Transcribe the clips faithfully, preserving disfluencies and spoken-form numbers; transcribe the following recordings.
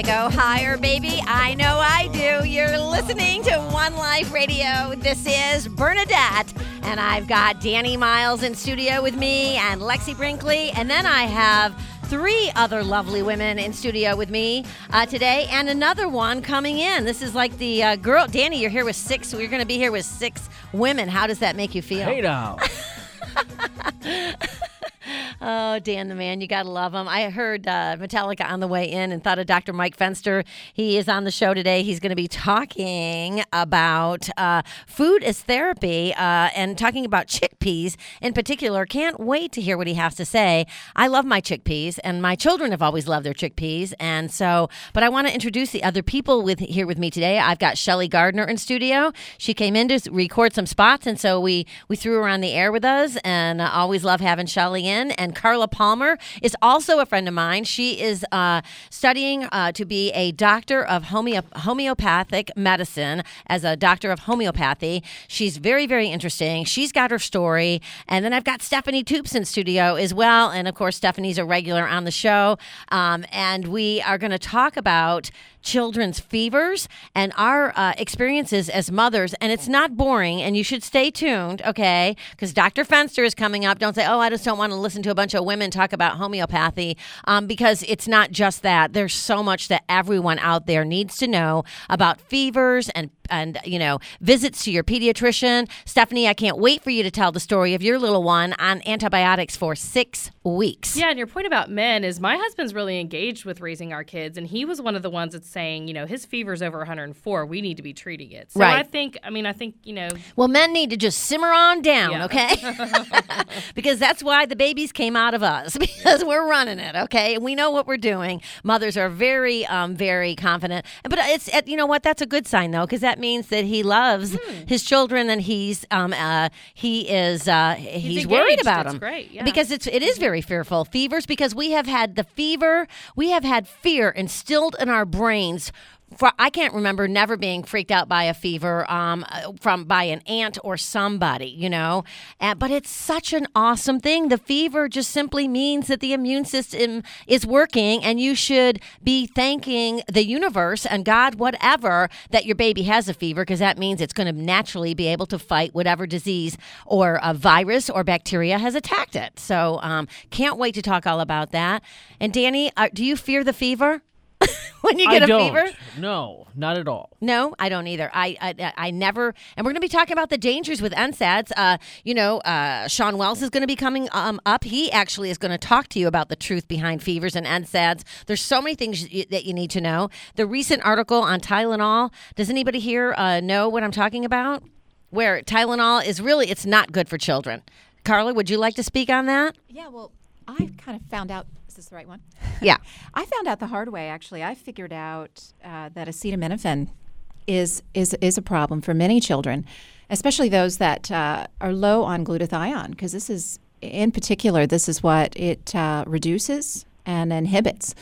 want to go higher, baby? I know I do. You're listening to One Life Radio. This is Bernadette, and I've got Danny Miles in studio with me and Lexi Brinkley, and then I have three other lovely women in studio with me uh, today, and another one coming in. This is like the uh, girl. Danny, you're here with six. We're going to be here with six women. How does that make you feel? Hey now. Oh, Dan the man, you got to love him. I heard uh, Metallica on the way in and thought of Doctor Mike Fenster. He is on the show today. He's going to be talking about uh, food as therapy uh, and talking about chickpeas in particular. Can't wait to hear what he has to say. I love my chickpeas, and my children have always loved their chickpeas. And so, but I want to introduce the other people with here with me today. I've got Shelly Gardner in studio. She came in to record some spots, and so we, we threw her on the air with us, and I always love having Shelly in. And Carla Palmer is also a friend of mine. She is uh, studying uh, to be a doctor of homeo- homeopathic medicine as a doctor of homeopathy. She's very, very interesting. She's got her story. And then I've got Stephanie Toops in studio as well. And of course, Stephanie's a regular on the show. Um, and we are going to talk about children's fevers and our uh, experiences as mothers. And it's not boring, and you should stay tuned, okay? Because Doctor Fenster is coming up. Don't say, oh, I just don't want to listen to a bunch of women talk about homeopathy, um, because it's not just that. There's so much that everyone out there needs to know about fevers and and, you know, visits to your pediatrician. Stephanie, I can't wait for you to tell the story of your little one on antibiotics for six weeks. Yeah, and your point about men is my husband's really engaged with raising our kids, and he was one of the ones that's saying, you know, his fever's over one hundred four. We need to be treating it. So right. I think, I mean, I think, you know. Well, men need to just simmer on down, yeah. okay? Because that's why the babies came out of us, because we're running it, okay? We know what we're doing. Mothers are very, um, very confident. But it's, you know what? That's a good sign, though, because that means that he loves hmm. his children, and he's um uh he is uh he's, he's worried about it's them. Great, yeah. Because it's it is very fearful. Fevers, because we have had the fever, we have had fear instilled in our brains. For, I can't remember never being freaked out by a fever um, from by an aunt or somebody, you know. Uh, but it's such an awesome thing. The fever just simply means that the immune system is working, and you should be thanking the universe and God, whatever, that your baby has a fever, because that means it's going to naturally be able to fight whatever disease or a virus or bacteria has attacked it. So um, can't wait to talk all about that. And Danny, uh, do you fear the fever? When you get I a don't. fever? No, not at all. No, I don't either. I I, I never, and we're going to be talking about the dangers with N SAIDs. Uh, you know, uh, Sean Wells is going to be coming um, up. He actually is going to talk to you about the truth behind fevers and N SAIDs. There's so many things y- that you need to know. The recent article on Tylenol, does anybody here uh, know what I'm talking about? Where Tylenol is really, it's not good for children. Carla, would you like to speak on that? Yeah, well, I kind of found out. Is this the right one? Yeah. I found out the hard way, actually. I figured out uh, that acetaminophen is, is, is a problem for many children, especially those that uh, are low on glutathione, because this is, in particular, this is what it uh, reduces and inhibits.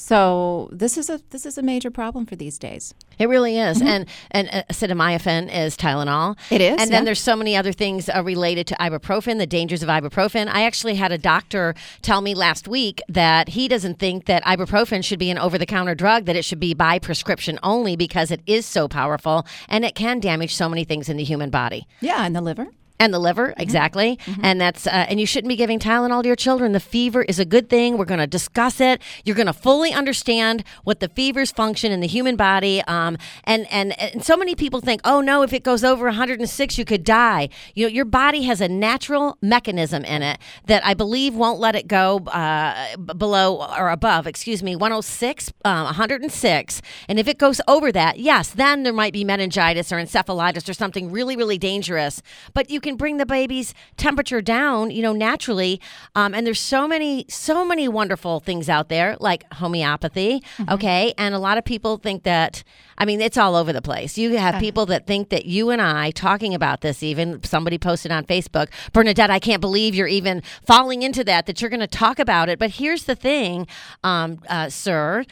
So this is a this is a major problem for these days. It really is. Mm-hmm. And and uh, acetaminophen is Tylenol. It is. And yeah. then there's so many other things uh, related to ibuprofen, the dangers of ibuprofen. I actually had a doctor tell me last week that he doesn't think that ibuprofen should be an over-the-counter drug, that it should be by prescription only, because it is so powerful and it can damage so many things in the human body. Yeah, and the liver. And the liver, exactly. Mm-hmm. And that's uh, and you shouldn't be giving Tylenol to your children. The fever is a good thing. We're going to discuss it. You're going to fully understand what the fevers function in the human body. Um, and, and, and so many people think, oh, no, if it goes over one hundred six, you could die. You know, your body has a natural mechanism in it that I believe won't let it go uh, b- below or above, excuse me, one oh six, um, one hundred six. And if it goes over that, yes, then there might be meningitis or encephalitis or something really, really dangerous. But you can bring the baby's temperature down, you know, naturally. Um, and there's so many, so many wonderful things out there, like homeopathy. Mm-hmm. Okay. And a lot of people think that I mean, it's all over the place. You have people that think that you and I talking about this, even somebody posted on Facebook, Bernadette, I can't believe you're even falling into that, that you're going to talk about it. But here's the thing, um, uh, sir.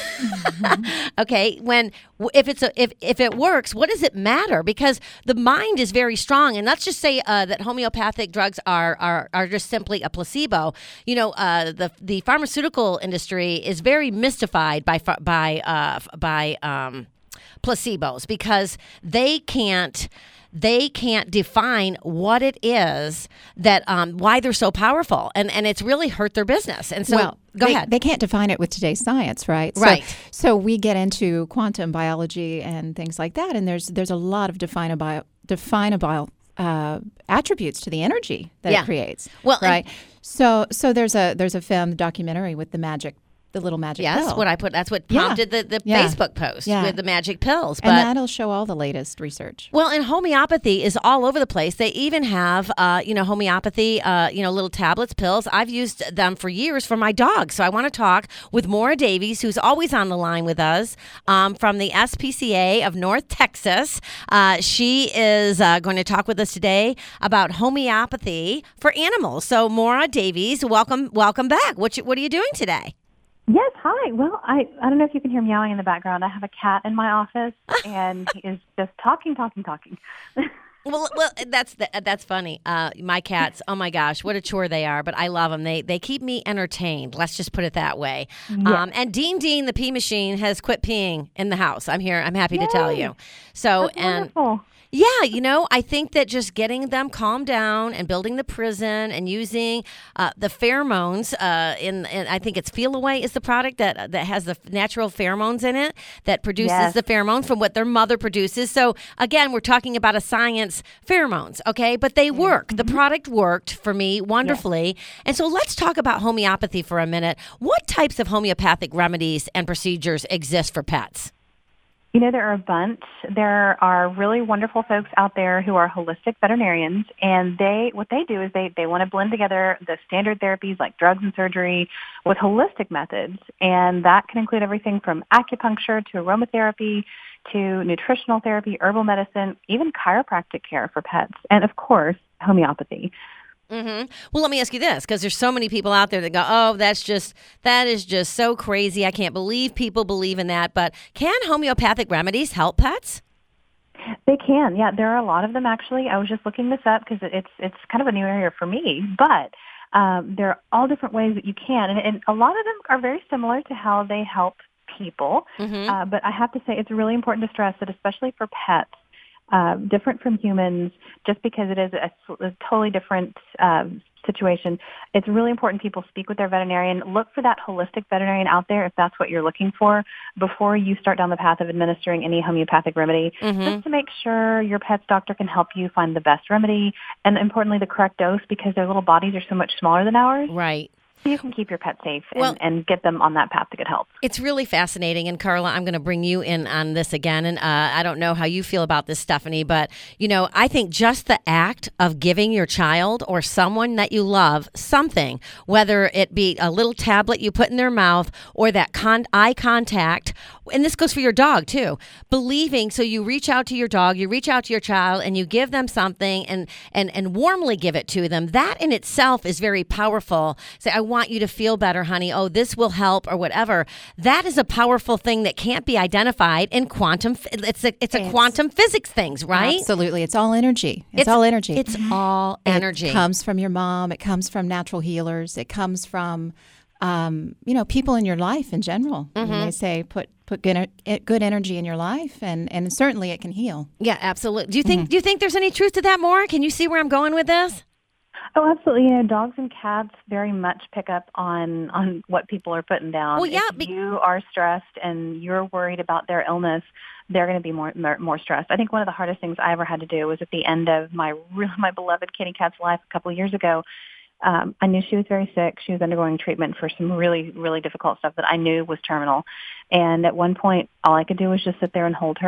Mm-hmm. Okay, when if it's a if if it works, what does it matter? Because the mind is very strong, and let's just say uh, that homeopathic drugs are are are just simply a placebo. You know, uh, the the pharmaceutical industry is very mystified by by uh, by um, placebos because they can't. They can't define what it is that um, why they're so powerful, and and it's really hurt their business. And so, well, go they, ahead. They can't define it with today's science, right? Right. So, so we get into quantum biology and things like that, and there's there's a lot of definable definable uh, attributes to the energy that Yeah. it creates. Well, right. So so there's a there's a film documentary with the magic. The little magic Yes, pill. what I put. That's what Yeah. prompted the, the Yeah. Facebook post Yeah. with the magic pills. But and that'll show all the latest research. well, and homeopathy is all over the place. They even have, uh, you know, homeopathy, uh, you know, little tablets, pills. I've used them for years for my dog. So I want to talk with Maura Davies, who's always on the line with us um, from the S P C A of North Texas. Uh, she is uh, going to talk with us today about homeopathy for animals. So Maura Davies, welcome, welcome back. What you, what are you doing today? Yes, hi. Well, I, I don't know if you can hear meowing in the background. I have a cat in my office, and he is just talking, talking, talking. Well, well, that's that's funny. Uh, my cats, oh my gosh, what a chore they are! But I love them. They they keep me entertained. Let's just put it that way. Yes. Um, and Dean Dean, the pee machine, has quit peeing in the house. I'm here. I'm happy to tell Yay. you. So That's and. wonderful. Yeah, you know, I think that just getting them calmed down and building the prison and using uh, the pheromones uh, in, in, I think it's Feel Away is the product that that has the natural pheromones in it that produces Yes. the pheromone from what their mother produces. So again, we're talking about a science pheromones, okay? But they work. The product worked for me wonderfully. And so let's talk about homeopathy for a minute. What types of homeopathic remedies and procedures exist for pets? You know, there are a bunch. There are really wonderful folks out there who are holistic veterinarians, and they what they do is they, they want to blend together the standard therapies like drugs and surgery with holistic methods, and that can include everything from acupuncture to aromatherapy to nutritional therapy, herbal medicine, even chiropractic care for pets, and of course, homeopathy. Mm-hmm. Well, let me ask you this, because there's so many people out there that go, oh, that's just, that is just so crazy. I can't believe people believe in that. But can homeopathic remedies help pets? They can, yeah. There are a lot of them, actually. I was just looking this up because it's it's kind of a new area for me. But um, there are all different ways that you can. And, and a lot of them are very similar to how they help people. Mm-hmm. Uh, but I have to say it's really important to stress that especially for pets, Uh, different from humans, just because it is a, a totally different um, situation. It's really important people speak with their veterinarian. Look for that holistic veterinarian out there if that's what you're looking for before you start down the path of administering any homeopathic remedy, Mm-hmm. just to make sure your pet's doctor can help you find the best remedy and, importantly, the correct dose because their little bodies are so much smaller than ours. Right. So you can keep your pet safe and, Well- and get them on that path to get help. It's really fascinating. And Carla, I'm going to bring you in on this again. And uh, I don't know how you feel about this, Stephanie, but, you know, I think just the act of giving your child or someone that you love something, whether it be a little tablet you put in their mouth or that con- eye contact, and this goes for your dog too, believing, so you reach out to your dog, you reach out to your child, and you give them something and, and, and warmly give it to them. That in itself is very powerful. Say, I want you to feel better, honey. Oh, this will help or whatever. That is a powerful thing that can't be identified in quantum. It's a it's a It's- quantum physics things, right? Absolutely. It's all energy. It's, all energy. It's all energy. It comes from your mom. It comes from natural healers. It comes from, um, you know, people in your life in general. I mean, they say put put good, en- good energy in your life, and, and certainly it can heal. Yeah, absolutely. Do you think do you think there's any truth to that, Maura? Can you see where I'm going with this? Oh, absolutely. You know, dogs and cats very much pick up on, on what people are putting down. Well, yeah, If be- you are stressed and you're worried about their illness, they're going to be more, more more stressed. I think one of the hardest things I ever had to do was at the end of my real, my beloved kitty cat's life a couple of years ago. Um, I knew she was very sick. She was undergoing treatment for some really, really difficult stuff that I knew was terminal. And at one point, all I could do was just sit there and hold her.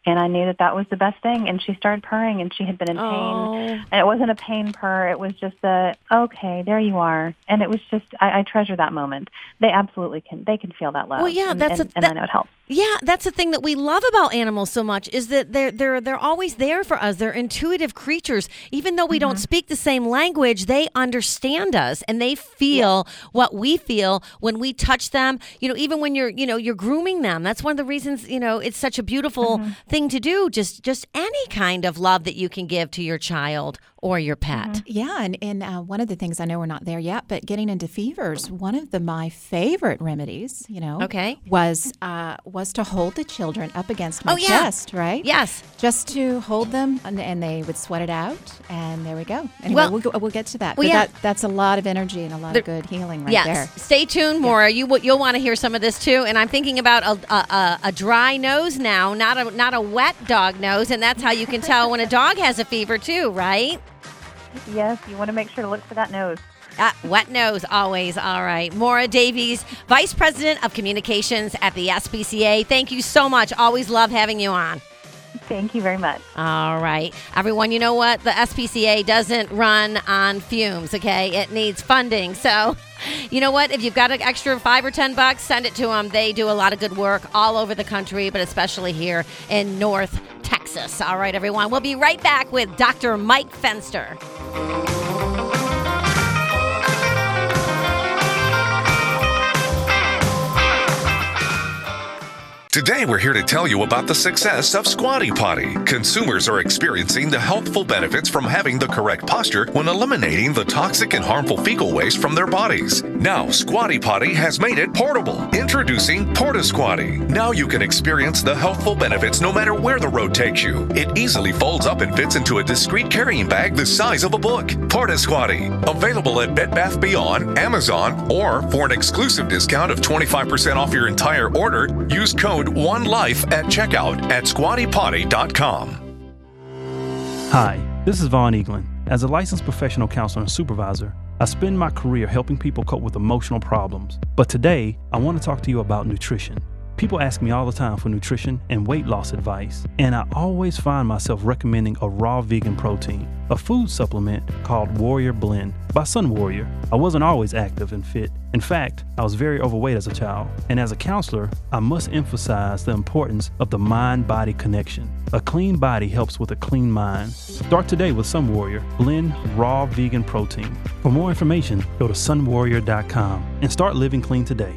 And I knew that that was the best thing. And she started purring, and she had been in pain. Oh. And it wasn't a pain purr. It was just a, okay, there you are. And it was just, I, I treasure that moment. They absolutely can. They can feel that love. Well, yeah, and, that's and, a, and that, I know it helps. Yeah, that's the thing that we love about animals so much is that they're they're they're always there for us. They're intuitive creatures. Even though we mm-hmm. don't speak the same language, they understand us and they feel yeah. what we feel when we touch them. You know, even when you're you know you're grooming them. That's one of the reasons you know it's such a beautiful mm-hmm. thing to do. Just just any kind of love that you can give to your child or your pet. Mm-hmm. Yeah, and and uh, one of the things, I know we're not there yet, but getting into fevers, one of the my favorite remedies, you know, okay, was uh, was to hold the children up against my oh, yeah. chest, right? Yes, just to hold them, and, and they would sweat it out, and there we go. Anyway, well, we'll, go, we'll get to that. Well, but yeah. that, that's a lot of energy and a lot there, of good healing right yes. there. Stay tuned, Maura. Yeah. You you'll want to hear some of this too. And I'm thinking about a, a a dry nose now, not a not a wet dog nose, and that's how you can tell when a dog has a fever too, right? Yes, you want to make sure to look for that nose. Uh, wet nose, always. All right. Maura Davies, Vice President of Communications at the S P C A. Thank you so much. Always love having you on. Thank you very much. All right. Everyone, you know what? The S P C A doesn't run on fumes, okay? It needs funding. So, you know what? If you've got an extra five or ten bucks, send it to them. They do a lot of good work all over the country, but especially here in North Texas. All right, everyone. We'll be right back with Doctor Mike Fenster. Today, we're here to tell you about the success of Squatty Potty. Consumers are experiencing the healthful benefits from having the correct posture when eliminating the toxic and harmful fecal waste from their bodies. Now, Squatty Potty has made it portable. Introducing Porta Squatty. Now you can experience the healthful benefits no matter where the road takes you. It easily folds up and fits into a discreet carrying bag the size of a book. Porta Squatty. Available at Bed Bath Beyond, Amazon, or for an exclusive discount of twenty-five percent off your entire order, use code One Life at checkout at squatty potty dot com. Hi, this is Vaughn Eaglin. As a licensed professional counselor and supervisor, I spend my career helping people cope with emotional problems. But today, I want to talk to you about nutrition. People ask me all the time for nutrition and weight loss advice, and I always find myself recommending a raw vegan protein, a food supplement called Warrior Blend by Sun Warrior. I wasn't always active and fit. In fact, I was very overweight as a child, and as a counselor, I must emphasize the importance of the mind-body connection. A clean body helps with a clean mind. Start today with Sun Warrior Blend Raw Vegan Protein. For more information, go to sun warrior dot com and start living clean today.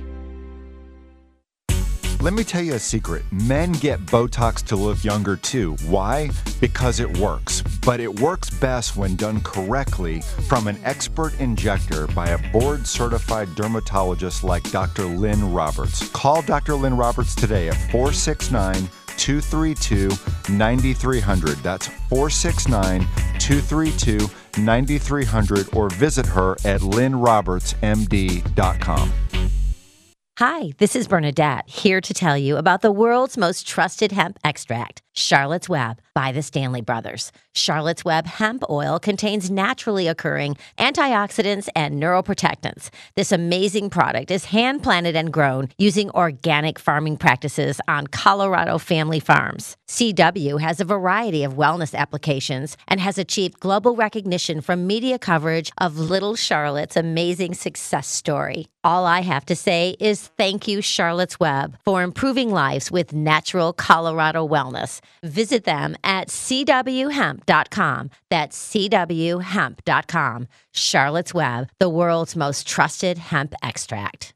Let me tell you a secret. Men get Botox to look younger too. Why? Because it works. But it works best when done correctly from an expert injector by a board-certified dermatologist like Doctor Lynn Roberts. Call Doctor Lynn Roberts today at four six nine, two three two, nine three zero zero. That's four six nine, two three two, nine three zero zero or visit her at lynn roberts m d dot com. Hi, this is Bernadette, here to tell you about the world's most trusted hemp extract, Charlotte's Web by the Stanley Brothers. Charlotte's Web hemp oil contains naturally occurring antioxidants and neuroprotectants. This amazing product is hand-planted and grown using organic farming practices on Colorado family farms. C W has a variety of wellness applications and has achieved global recognition from media coverage of Little Charlotte's amazing success story. All I have to say is thank you, Charlotte's Web, for improving lives with natural Colorado wellness. Visit them at c w hemp dot com. That's c w hemp dot com. Charlotte's Web, the world's most trusted hemp extract.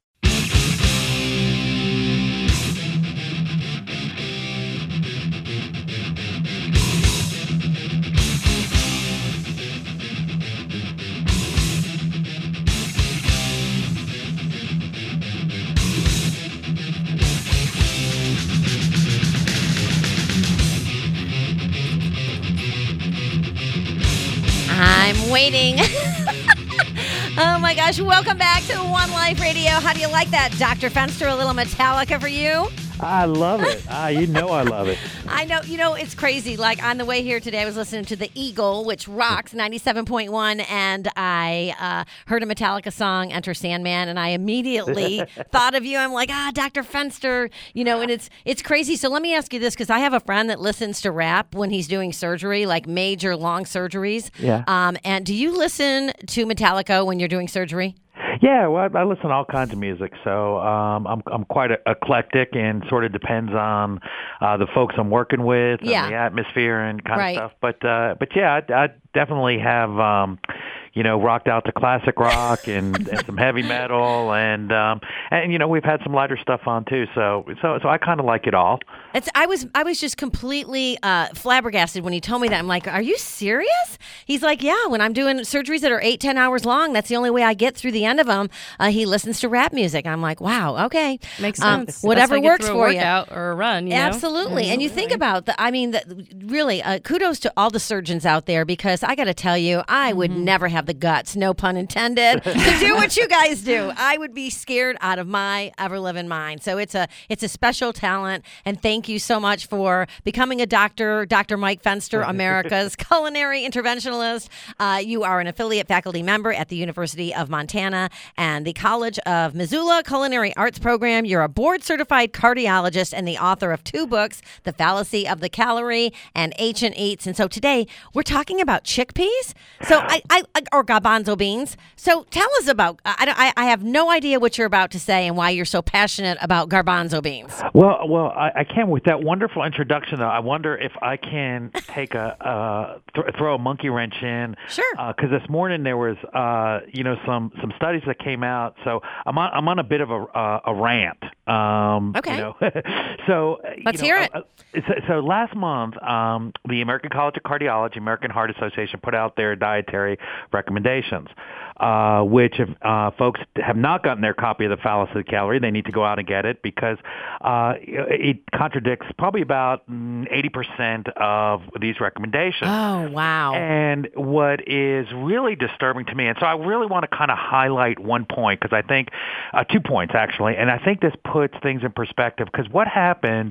I'm waiting. Oh my gosh, welcome back to One Life Radio. How do you like that, Doctor Fenster? A little Metallica for you? I love it. Ah, you know I love it. I know. You know, it's crazy. Like, on the way here today, I was listening to The Eagle, which rocks, ninety-seven point one, and I uh, heard a Metallica song, Enter Sandman, and I immediately thought of you. I'm like, ah, Doctor Fenster, you know, and it's it's crazy. So let me ask you this, because I have a friend that listens to rap when he's doing surgery, like major long surgeries. Yeah. Um, and do you listen to Metallica when you're doing surgery? Yeah, well, I listen to all kinds of music, so um, I'm I'm quite eclectic, and sort of depends on uh, the folks I'm working with and Yeah. the atmosphere and kind Right. of stuff. But uh, but yeah, I, I definitely have um, you know rocked out to classic rock and, and some heavy metal, and um, and you know we've had some lighter stuff on too. So so so I kind of like it all. It's, I was I was just completely uh, flabbergasted when he told me that. I'm like, are you serious? He's like, yeah, when I'm doing surgeries that are eight, ten hours long, that's the only way I get through the end of them. Uh, he listens to rap music. I'm like, wow, okay. Makes Um, sense. whatever That's how you get works through a for you. workout or a run, you know? Absolutely. And you think about the, I mean, the, really, uh, kudos to all the surgeons out there, because I got to tell you, I would never have the guts, no pun intended, to do what you guys do. I would be scared out of my ever living mind. So it's a it's a special talent. And thank you so much for becoming a doctor, Doctor Mike Fenster, America's culinary interventionalist. Uh, you are an affiliate faculty member at the University of Montana and the College of Missoula Culinary Arts Program. You're a board-certified cardiologist and the author of two books, The Fallacy of the Calorie and Ancient Eats. And so today we're talking about chickpeas, so I, I or garbanzo beans. So tell us about. I, I I have no idea what you're about to say and why you're so passionate about garbanzo beans. Well, well, I, I can with that wonderful introduction. Though I wonder if I can take a uh, th- throw a monkey wrench in. Sure. Because this morning there was, uh, you know, some some studies that came out. So I'm on I'm on a bit of a uh, a rant. Um, Okay. You know? so Let's you know, hear it. Uh, so, so last month, um, the American College of Cardiology, American Heart Association put out their dietary recommendations. Uh, which if uh, folks have not gotten their copy of The Fallacy of the Calorie, they need to go out and get it, because uh, it contradicts probably about eighty percent of these recommendations. Oh, wow. And what is really disturbing to me, and so I really want to kind of highlight one point, because I think, uh, two points actually, and I think this puts things in perspective, because what happens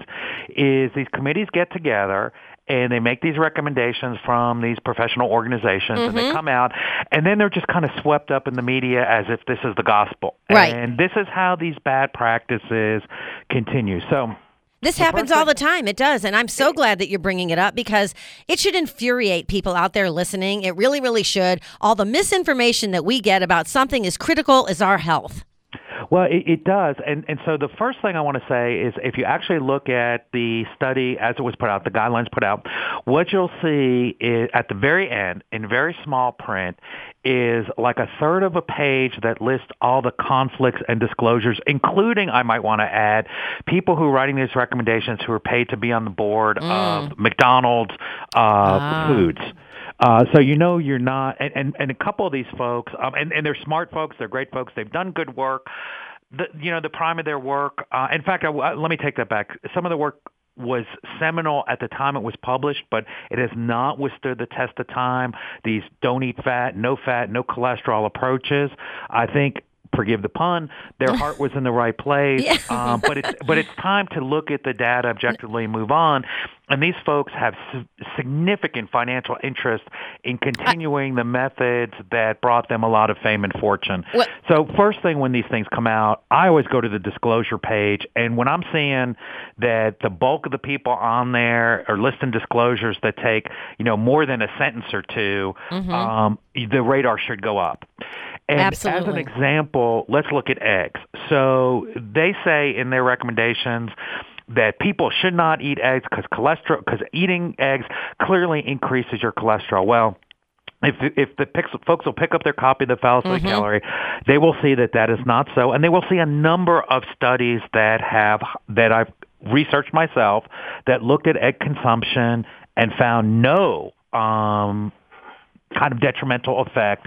is these committees get together and they make these recommendations from these professional organizations, Mm-hmm. and they come out, and then they're just kind of swept up in the media as if this is the gospel. Right. And this is how these bad practices continue. So This happens all the time. It does. And I'm so glad that you're bringing it up, because it should infuriate people out there listening. It really, really should. All the misinformation that we get about something as critical as our health. Well, it, it does. And, and so the first thing I want to say is if you actually look at the study as it was put out, the guidelines put out, what you'll see is at the very end, in very small print, is like a third of a page that lists all the conflicts and disclosures, including, I might want to add, people who are writing these recommendations who are paid to be on the board mm. of McDonald's uh, ah. foods. Uh, so you know you're not, and, and, and a couple of these folks, um, and, and they're smart folks, they're great folks, they've done good work. The, you know, the prime of their work, uh, in fact, I, I, let me take that back. Some of the work was seminal at the time it was published, but it has not withstood the test of time. These don't eat fat, no fat, no cholesterol approaches, I think, forgive the pun, their heart was in the right place. Yeah. um, but it's but it's time to look at the data objectively and move on. And these folks have su- significant financial interest in continuing the methods that brought them a lot of fame and fortune. What? So first thing when these things come out, I always go to the disclosure page. And when I'm seeing that the bulk of the people on there are listing disclosures that take, you know, more than a sentence or two, mm-hmm. um, the radar should go up. And Absolutely. As an example, let's look at eggs. So they say in their recommendations that people should not eat eggs because cholesterol, because eating eggs clearly increases your cholesterol. Well, if if the pix, folks will pick up their copy of The Fallacy of the Calorie, they will see that that is not so, and they will see a number of studies that have that I've researched myself that looked at egg consumption and found no Um, kind of detrimental effect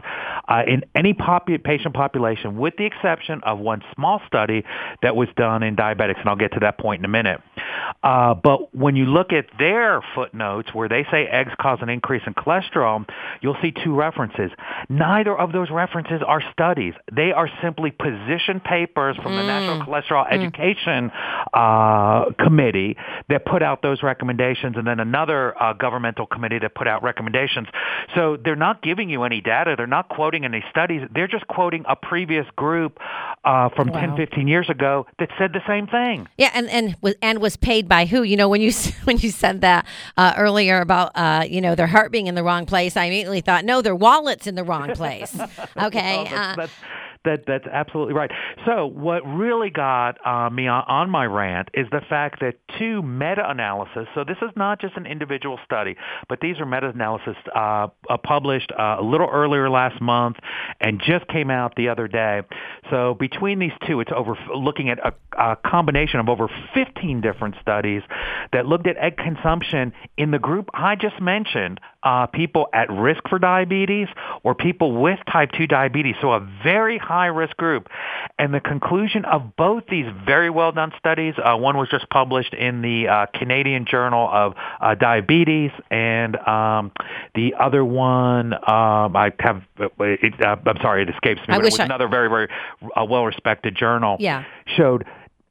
uh, in any popu- patient population, with the exception of one small study that was done in diabetics, and I'll get to that point in a minute. Uh, but when you look at their footnotes where they say eggs cause an increase in cholesterol, you'll see two references. Neither of those references are studies. They are simply position papers from mm. the National Cholesterol mm. Education uh, Committee that put out those recommendations, and then another uh, governmental committee that put out recommendations. So they're not giving you any data. They're not quoting any studies. They're just quoting a previous group uh, from wow. ten, fifteen years ago that said the same thing. Yeah, and and was and was paid by who? You know, when you when you said that uh, earlier about uh, you know their heart being in the wrong place, I immediately thought, no, their wallet's in the wrong place. Okay. well, that's, uh, that's, That, that's absolutely right. So what really got uh, me on, on my rant is the fact that two meta-analysis, so this is not just an individual study, but these are meta-analysis uh, uh, published uh, a little earlier last month and just came out the other day. So between these two, it's over looking at a, a combination of over fifteen different studies that looked at egg consumption in the group I just mentioned, uh, people at risk for diabetes or people with type two diabetes, so a very high high-risk group. And the conclusion of both these very well-done studies, uh, one was just published in the uh, Canadian Journal of uh, Diabetes, and um, the other one, um, I have, it, uh, I'm sorry, it escapes me, I but wish it was I... another very, very uh, well-respected journal, yeah. showed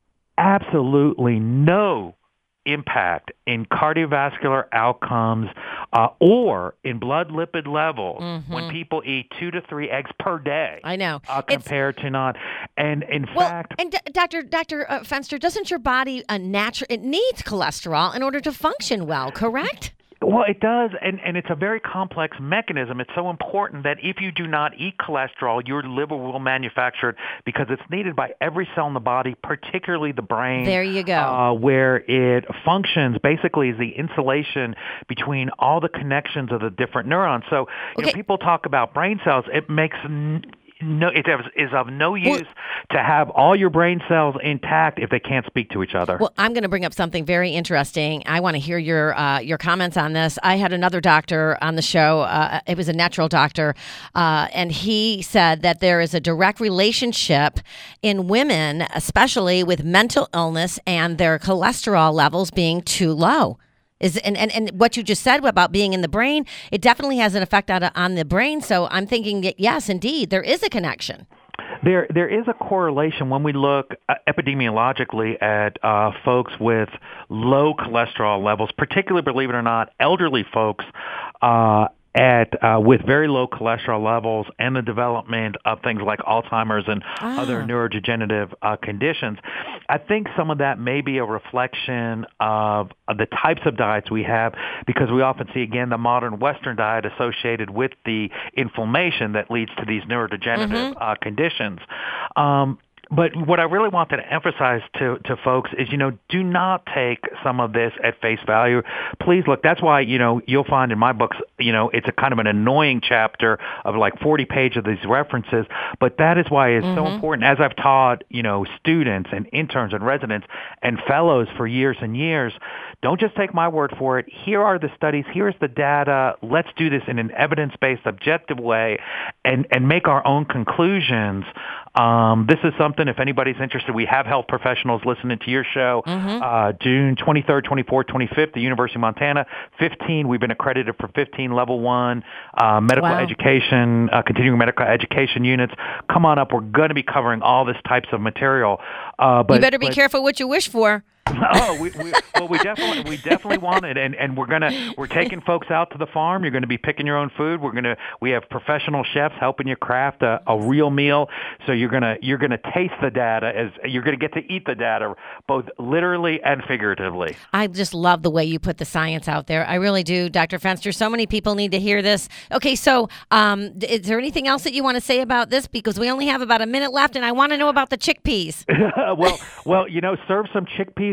absolutely no impact in cardiovascular outcomes uh, or in blood lipid levels mm-hmm. when people eat two to three eggs per day. I know. Uh, compared it's, to not. And in well, fact... And D- Doctor Doctor Uh, Fenster, doesn't your body uh, natu- it needs cholesterol in order to function well, correct? Well, it does, and, and it's a very complex mechanism. It's so important that if you do not eat cholesterol, your liver will manufacture it because it's needed by every cell in the body, particularly the brain. There you go. Uh, where it functions basically as the insulation between all the connections of the different neurons. So you okay. know, people talk about brain cells. It makes... N- No, it is of no use well, to have all your brain cells intact if they can't speak to each other. Well, I'm going to bring up something very interesting. I want to hear your uh, your comments on this. I had another doctor on the show. Uh, it was a natural doctor, uh, and he said that there is a direct relationship in women, especially with mental illness and their cholesterol levels being too low. Is and, and, and what you just said about being in the brain, it definitely has an effect on, on the brain. So I'm thinking that, yes, indeed, there is a connection. There, there is a correlation when we look uh, epidemiologically at uh, folks with low cholesterol levels, particularly, believe it or not, elderly folks uh, at uh, with very low cholesterol levels and the development of things like Alzheimer's and ah. other neurodegenerative uh, conditions. I think some of that may be a reflection of, of the types of diets we have, because we often see, again, the modern Western diet associated with the inflammation that leads to these neurodegenerative mm-hmm. uh, conditions. Um, But what I really wanted to emphasize to, to folks is, you know, do not take some of this at face value. Please look, that's why, you know, you'll find in my books, you know, it's a kind of an annoying chapter of like forty pages of these references. But that is why it's mm-hmm. so important. As I've taught, you know, students and interns and residents and fellows for years and years, don't just take my word for it. Here are the studies. Here's the data. Let's do this in an evidence-based, objective way and, and make our own conclusions. Um, this is something, if anybody's interested, we have health professionals listening to your show. Mm-hmm. Uh, June twenty-third, twenty-fourth, twenty-fifth, the University of Montana. fifteen, we've been accredited for fifteen level one uh, medical wow. education, uh, continuing medical education units. Come on up. We're going to be covering all this types of material. Uh, but, you better be but, careful what you wish for. oh, we, we, well, we definitely, we definitely want it, and and we're gonna, we're taking folks out to the farm. You're going to be picking your own food. We're gonna, we have professional chefs helping you craft a, a real meal. So you're gonna, you're gonna taste the data as you're gonna get to eat the data, both literally and figuratively. I just love the way you put the science out there. I really do, Doctor Fenster. So many people need to hear this. Okay, so um, is there anything else that you want to say about this? Because we only have about a minute left, and I want to know about the chickpeas. well, well, you know, serve some chickpeas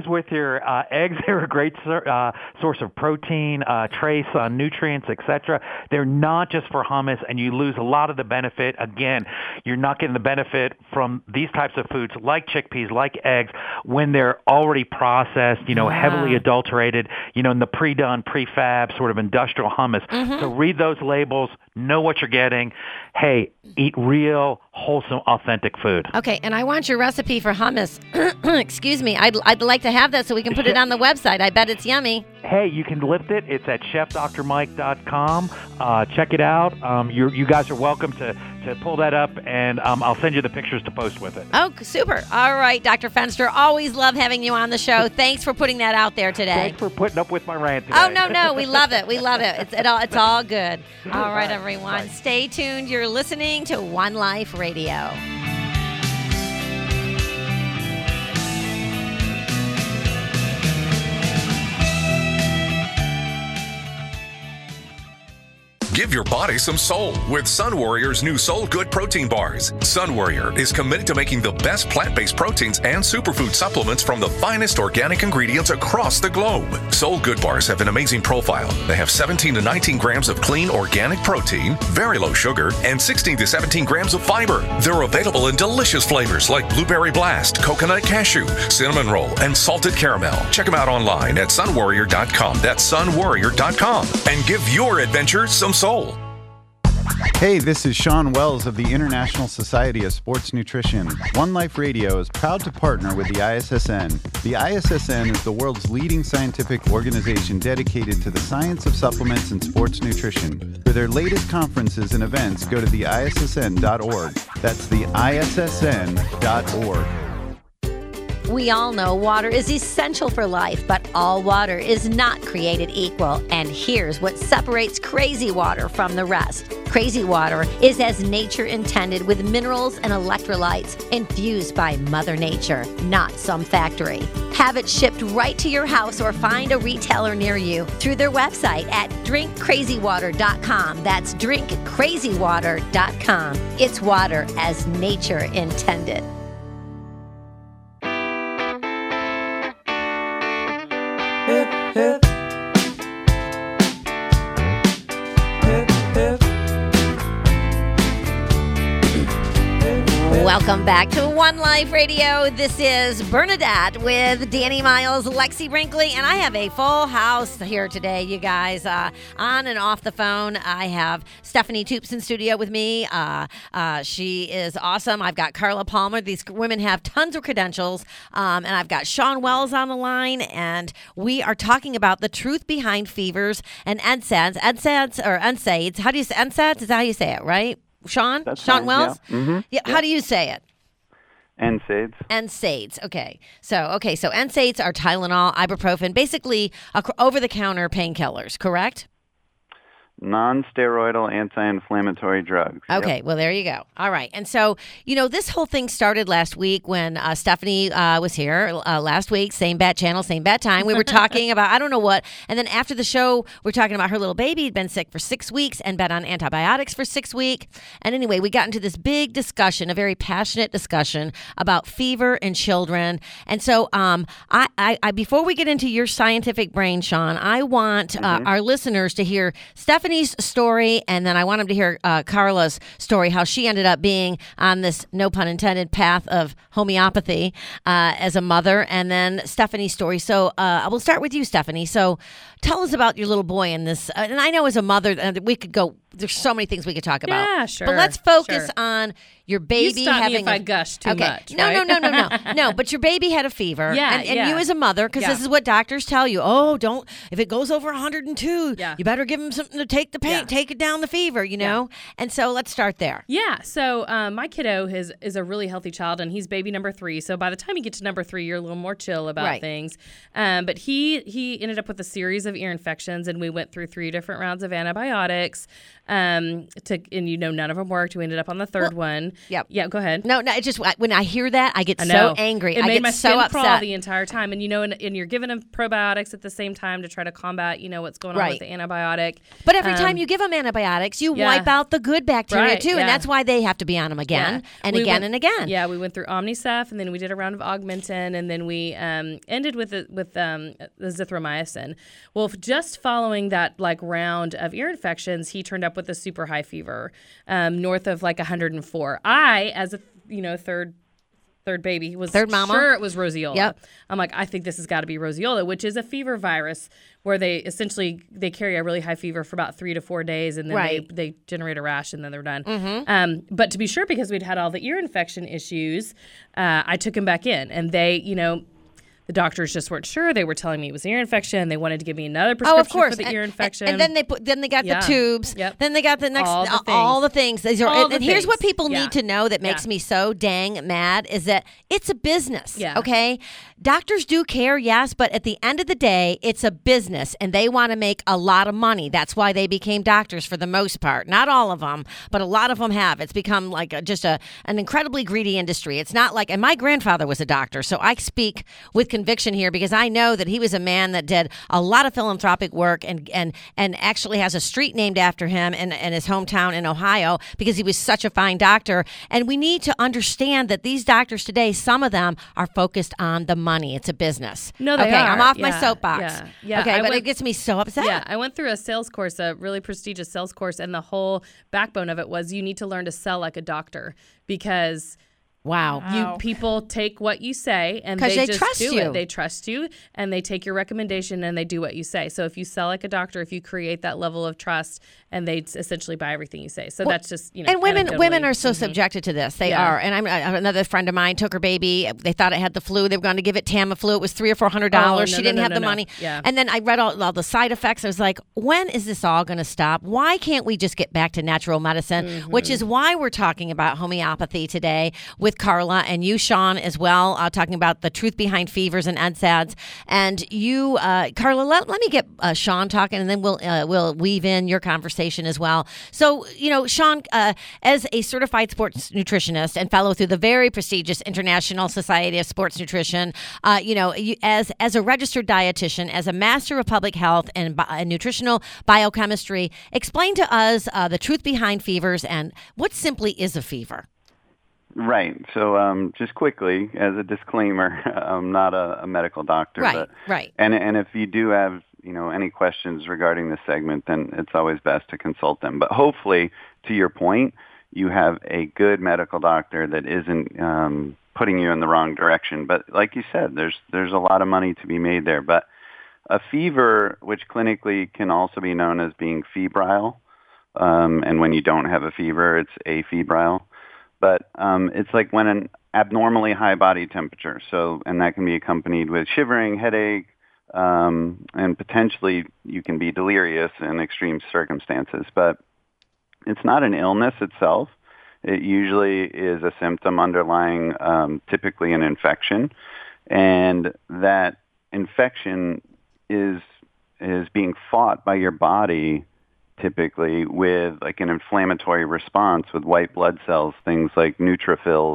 chickpeas with your uh, eggs. They're a great uh, source of protein, uh, trace uh, nutrients, et cetera. They're not just for hummus, and you lose a lot of the benefit. Again, you're not getting the benefit from these types of foods like chickpeas, like eggs, when they're already processed, you know, Yeah. heavily adulterated, you know, in the pre-done, prefab sort of industrial hummus. Mm-hmm. So read those labels, know what you're getting. Hey, eat real, wholesome, authentic food. Okay, and I want your recipe for hummus. Excuse me. I'd, I'd like to have that so we can put it on the website. I bet it's yummy. Hey, you can lift it. It's at chef dr mike dot com. Uh, check it out. Um, you you guys are welcome to, to pull that up, and um, I'll send you the pictures to post with it. Oh, super. All right, Doctor Fenster. Always love having you on the show. Thanks for putting that out there today. Thanks for putting up with my rant today. Oh, no, no. We love it. We love it. It's, it all, it's all good. All right, everyone. Stay tuned. You're listening to One Life Radio. Give your body some soul with Sun Warrior's new Soul Good protein bars. Sun Warrior is committed to making the best plant-based proteins and superfood supplements from the finest organic ingredients across the globe. Soul Good bars have an amazing profile. They have seventeen to nineteen grams of clean organic protein, very low sugar, and sixteen to seventeen grams of fiber. They're available in delicious flavors like blueberry blast, coconut cashew, cinnamon roll, and salted caramel. Check them out online at sun warrior dot com. That's sun warrior dot com. And give your adventure some soul. Hey, this is Sean Wells of the International Society of Sports Nutrition. One Life Radio is proud to partner with the I S S N. The I S S N is the world's leading scientific organization dedicated to the science of supplements and sports nutrition. For their latest conferences and events, go to the I S S N dot org. That's the I S S N dot org. We all know water is essential for life, but all water is not created equal. And here's what separates crazy water from the rest. Crazy water is as nature intended, with minerals and electrolytes infused by Mother Nature, not some factory. Have it shipped right to your house or find a retailer near you through their website at drink crazy water dot com. That's drink crazy water dot com. It's water as nature intended. Hip, hip. Hip, hip. Welcome back to One Life Radio. This is Bernadette with Danny Miles, Lexi Brinkley, and I have a full house here today, you guys. Uh, on and off the phone, I have Stephanie Toops in studio with me. Uh, uh, she is awesome. I've got Carla Palmer. These women have tons of credentials, um, and I've got Sean Wells on the line, and we are talking about the truth behind fevers and N SAIDs. N SAIDs or N SAIDs. How do you say N SAIDs? Is that how you say it, right? Sean? That's Sean fine, Wells? Yeah. Mm-hmm. Yeah. How do you say it? N SAIDs. N SAIDs. Okay. So, okay. So N SAIDs are Tylenol, ibuprofen, basically over-the-counter painkillers, correct? Non-steroidal anti-inflammatory drugs. Okay, Yep. well, there you go. All right. And so, you know, this whole thing started last week when uh, Stephanie uh, was here uh, last week, same bat channel, same bat time. We were talking about, I don't know what. And then after the show, we're talking about her little baby had been sick for six weeks and been on antibiotics for six weeks. And anyway, we got into this big discussion, a very passionate discussion about fever in children. And so um, I, I, I before we get into your scientific brain, Sean, I want uh, Mm-hmm. our listeners to hear Stephanie's story, and then I want them to hear uh, Carla's story, how she ended up being on this, no pun intended, path of homeopathy uh, as a mother, and then Stephanie's story. So uh, I will start with you, Stephanie. So tell us about your little boy in this. Uh, and I know as a mother, uh, we could go, there's so many things we could talk about. Yeah, sure. But let's focus sure. on your baby You stop having me if a, I gush too okay. much, No, right? no, no, no, no. No, but your baby had a fever. Yeah, And, and yeah. you as a mother, because Yeah. this is what doctors tell you. Oh, don't, if it goes over one hundred two, Yeah. you better give him something to take the pain, Yeah. take it down the fever, you know? And so let's start there. Yeah. So um, my kiddo is is a really healthy child, and he's baby number three. So by the time you get to number three, you're a little more chill about Right. things. Um, but he he ended up with a series of ear infections, and we went through three different rounds of antibiotics. Um, to and you know none of them worked. We ended up on the third Well, one. Yep. Yeah. Go ahead. No, no. It just when I hear that, I get I so know. angry. It I made get my so skin upset. crawl the entire time. And you know, and, and you're giving them probiotics at the same time to try to combat, you know, what's going on Right. with the antibiotic. But every Um, time you give them antibiotics, you yeah. wipe out the good bacteria Right, too, yeah. and that's why they have to be on them again Yeah. and We again went- and again. Yeah, we went through Omnicef, and then we did a round of Augmentin, and then we um, ended with the, with um, the zithromycin. Well, f- just following that like round of ear infections, he turned up with a super high fever, um, north of like one hundred four. I, as a you know third. Third baby was Third mama? sure it was roseola. Yep. I'm like, I think this has got to be roseola, which is a fever virus where they essentially they carry a really high fever for about three to four days, and then Right. they, they generate a rash, and then they're done. Mhm. Um, but to be sure, because we'd had all the ear infection issues, uh, I took him back in, and they, you know. The doctors just weren't sure. They were telling me it was ear infection. They wanted to give me another prescription Oh, of course. for the and, ear and- infection. And, then they put, then they got Yeah. the tubes. Yep. Then they got the next, All the uh, all the things. things. These are, All and, the and here's what things. people Yeah. need to know that makes Yeah. me so dang mad is that it's a business. Yeah. Okay. Doctors do care, yes, but at the end of the day, it's a business, and they want to make a lot of money. That's why they became doctors for the most part. Not all of them, but a lot of them have. It's become like a, just a an incredibly greedy industry. It's not like, and my grandfather was a doctor, so I speak with conviction here because I know that he was a man that did a lot of philanthropic work and and and actually has a street named after him in, in his hometown in Ohio because he was such a fine doctor. And we need to understand that these doctors today, some of them are focused on the money. It's a business. No, they okay, are. I'm off my Yeah, soapbox. yeah, yeah. Okay, I but it went- gets me so upset. Yeah, I went through a sales course, a really prestigious sales course, and the whole backbone of it was you need to learn to sell like a doctor because Wow. you people take what you say and 'Cause they, they just trust do you. it. They trust you and they take your recommendation and they do what you say. So if you sell like a doctor, if you create that level of trust and they essentially buy everything you say. So Well, that's just, you know. and women anecdotally. women are so Mhm. subjected to this. They Yeah. are. And I'm uh, another friend of mine took her baby. They thought it had the flu. They were going to give it Tamiflu. It was three or four hundred dollars. Oh, no, she no, didn't no, have no, the no. money. Yeah. And then I read all, all the side effects. I was like, when is this all going to stop? Why can't we just get back to natural medicine? Mm-hmm. Which is why we're talking about homeopathy today with Carla and you, Sean, as well, uh, talking about the truth behind fevers and N SAIDs. And you, uh, Carla, let, let me get uh, Sean talking, and then we'll uh, we'll weave in your conversation as well. So, you know, Sean, uh, as a certified sports nutritionist and fellow through the very prestigious International Society of Sports Nutrition, uh, you know, you, as as a registered dietitian, as a master of public health and, bi- and nutritional biochemistry, explain to us uh, the truth behind fevers and what simply is a fever. Right. So um, just quickly, as a disclaimer, I'm not a, a medical doctor. Right, But, right. And, and if you do have, you know, any questions regarding this segment, then it's always best to consult them. But hopefully, to your point, you have a good medical doctor that isn't um, putting you in the wrong direction. But like you said, there's there's a lot of money to be made there. But a fever, which clinically can also be known as being febrile, um, and when you don't have a fever, it's afebrile. But um, it's like when an abnormally high body temperature, so and that can be accompanied with shivering, headache, um, and potentially you can be delirious in extreme circumstances. But it's not an illness itself. It usually is a symptom underlying um, typically an infection, and that infection is is being fought by your body typically with like an inflammatory response with white blood cells, things like neutrophils,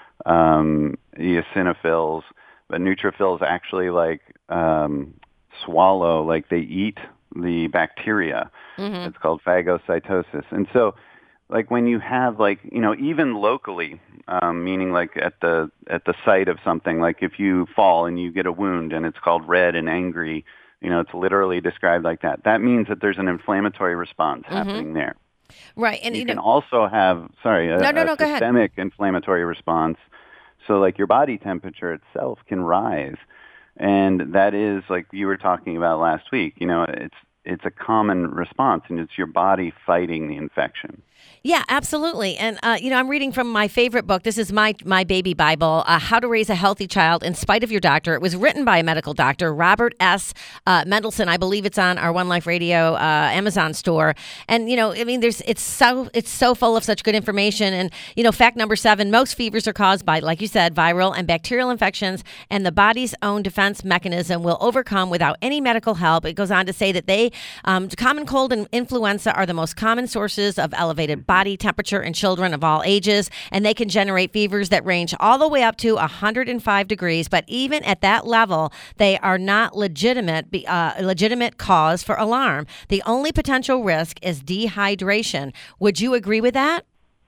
um, eosinophils, but neutrophils actually like um, swallow, like they eat the bacteria. Mm-hmm. It's called phagocytosis. And so like when you have like, you know, even locally, um, meaning like at the at the site of something, like if you fall and you get a wound and it's called red and angry, you know, it's literally described like that. That means that there's an inflammatory response Mm-hmm. happening there. Right. And you, you can know, also have, sorry, a, No, no, a no, go ahead. systemic inflammatory response. So like your body temperature itself can rise. And that is like you were talking about last week, you know, it's it's a common response, and it's your body fighting the infection. Yeah, absolutely. And, uh, you know, I'm reading from my favorite book. This is my my baby Bible, uh, How to Raise a Healthy Child in Spite of Your Doctor. It was written by a medical doctor, Robert S. Uh, Mendelsohn. I believe it's on our One Life Radio uh, Amazon store. And, you know, I mean, there's it's so it's so full of such good information. And, you know, fact number seven, most fevers are caused by, like you said, viral and bacterial infections, and the body's own defense mechanism will overcome without any medical help. It goes on to say that they Um, common cold and influenza are the most common sources of elevated body temperature in children of all ages, and they can generate fevers that range all the way up to one hundred five degrees. But even at that level, they are not legitimate, uh, legitimate cause for alarm. The only potential risk is dehydration. Would you agree with that?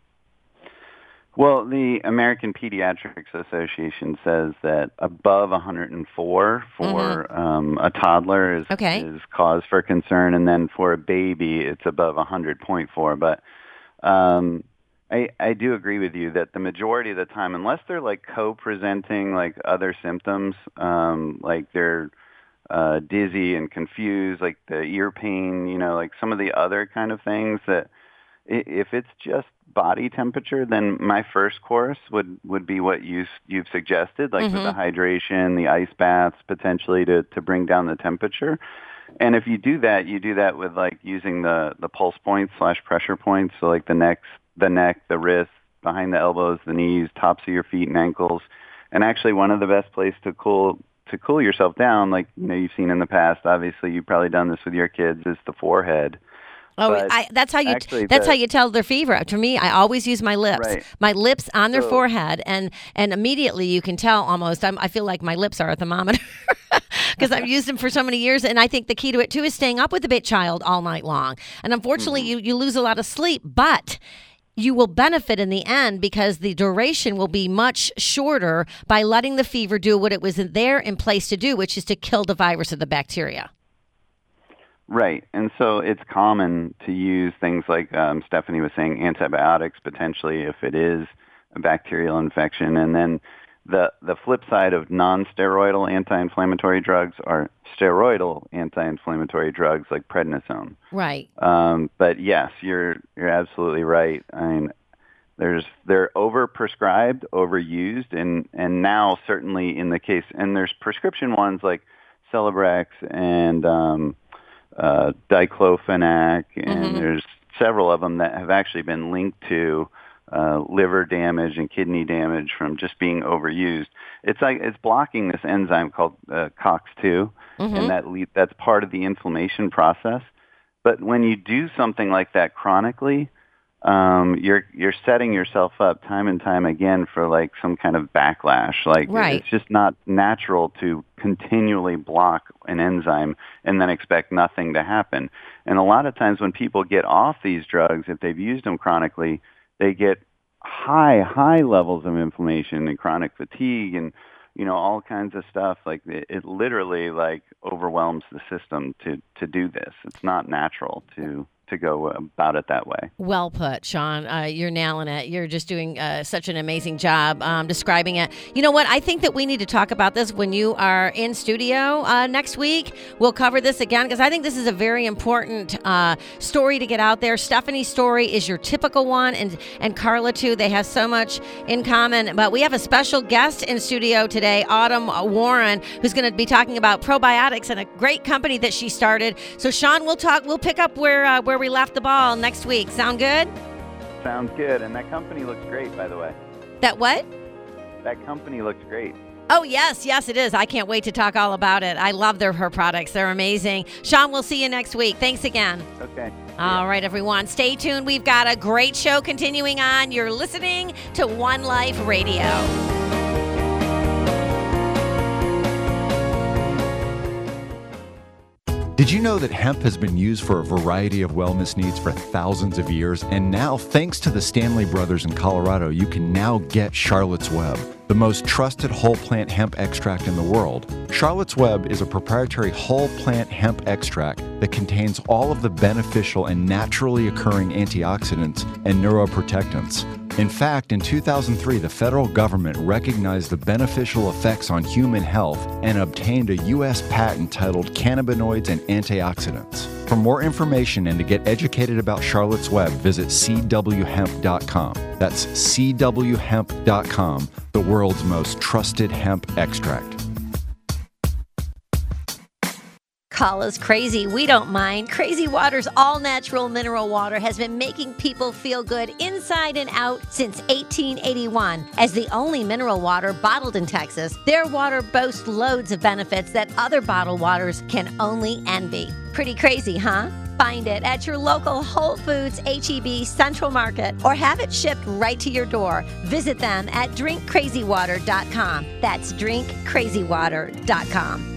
Well, the American Pediatrics Association says that above one hundred four for Mm-hmm. um, a toddler is, Okay. is cause for concern, and then for a baby, it's above one hundred point four. But um, I, I do agree with you that the majority of the time, unless they're like co-presenting like other symptoms, um, like they're uh, dizzy and confused, like the ear pain, you know, like some of the other kind of things that i- if it's just body temperature, then my first course would, would be what you, you've suggested, like with the hydration, the ice baths, potentially to, to bring down the temperature. And if you do that, you do that with like using the, the pulse points slash pressure points, so like the neck, the neck, the wrist, behind the elbows, the knees, tops of your feet and ankles. And actually one of the best places to cool to cool yourself down, like you know you've seen in the past, obviously you've probably done this with your kids, is the forehead. Oh, But I, that's how you. actually That's the- how you tell their fever. To me, I always use my lips, Right. my lips on their So- forehead, and and immediately you can tell almost. I'm, I feel like my lips are a thermometer because I've used them for so many years, and I think the key to it too is staying up with the big child all night long. And unfortunately, Mm-hmm. you you lose a lot of sleep, but you will benefit in the end because the duration will be much shorter by letting the fever do what it was there in place to do, which is to kill the virus or the bacteria. Right. And so it's common to use things like um, Stephanie was saying, antibiotics potentially if it is a bacterial infection. And then the the flip side of non-steroidal anti-inflammatory drugs are steroidal anti-inflammatory drugs like prednisone. Right. Um, but yes, you're you're absolutely right. I mean, there's they're overprescribed, overused, and and now certainly in the case, and there's prescription ones like Celebrex and um, uh, diclofenac, and Mm-hmm. there's several of them that have actually been linked to uh, liver damage and kidney damage from just being overused. It's like it's blocking this enzyme called uh, COX two, Mm-hmm. and that le- that's part of the inflammation process. But when you do something like that chronically, um, you're you're setting yourself up time and time again for like some kind of backlash. Like Right. it's just not natural to continually block an enzyme and then expect nothing to happen. And a lot of times when people get off these drugs, if they've used them chronically, they get high, high levels of inflammation and chronic fatigue and, you know, all kinds of stuff. Like it, it literally like overwhelms the system to, to do this. It's not natural to, to go about it that way. Well put, Sean. Uh, you're nailing it. You're just doing uh, such an amazing job um, describing it. You know what? I think that we need to talk about this when you are in studio uh, next week. We'll cover this again because I think this is a very important uh, story to get out there. Stephanie's story is your typical one, and, and Carla, too. They have so much in common. But we have a special guest in studio today, Autumn Warren, who's going to be talking about probiotics and a great company that she started. So, Sean, we'll talk. We'll pick up where uh, where we left the ball next week. Sound good? Sounds good. And that company looks great, by the way. That what? That company looks great. Oh, yes. Yes, it is. I can't wait to talk all about it. I love their her products. They're amazing. Sean, we'll see you next week. Thanks again. Okay. All right, everyone. Stay tuned. We've got a great show continuing on. You're listening to One Life Radio. Did you know that hemp has been used for a variety of wellness needs for thousands of years? And now, thanks to the Stanley Brothers in Colorado, you can now get Charlotte's Web, the most trusted whole plant hemp extract in the world. Charlotte's Web is a proprietary whole plant hemp extract that contains all of the beneficial and naturally occurring antioxidants and neuroprotectants. In fact, in two thousand three, the federal government recognized the beneficial effects on human health and obtained a U S patent titled Cannabinoids and Antioxidants. For more information and to get educated about Charlotte's Web, visit c w hemp dot com. That's c w hemp dot com, the world's most trusted hemp extract. Call us crazy. We don't mind. Crazy Water's all-natural mineral water has been making people feel good inside and out since eighteen eighty-one. As the only mineral water bottled in Texas, their water boasts loads of benefits that other bottled waters can only envy. Pretty crazy, huh? Find it at your local Whole Foods, H E B, Central Market, or have it shipped right to your door. Visit them at drink crazy water dot com. That's drink crazy water dot com.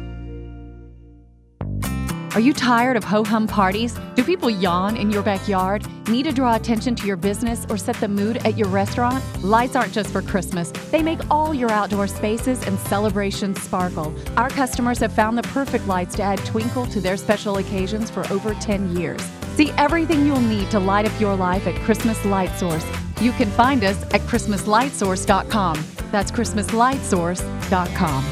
Are you tired of ho-hum parties? Do people yawn in your backyard? Need to draw attention to your business or set the mood at your restaurant? Lights aren't just for Christmas. They make all your outdoor spaces and celebrations sparkle. Our customers have found the perfect lights to add twinkle to their special occasions for over ten years. See everything you'll need to light up your life at Christmas Light Source. You can find us at christmas light source dot com. That's christmas light source dot com.